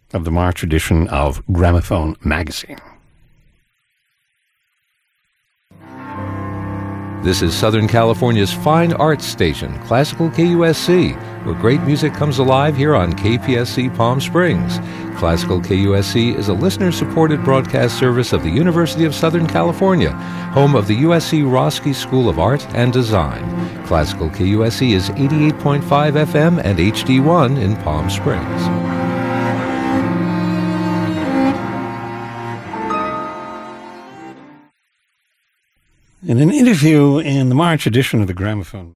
of the March edition of Gramophone magazine. This is Southern California's fine arts station, Classical KUSC, where great music comes alive here on KPSC Palm Springs. Classical KUSC is a listener-supported broadcast service of the University of Southern California, home of the USC Roski School of Art and Design. Classical KUSC is 88.5 FM and HD1 in Palm Springs. In an interview in the March edition of the Gramophone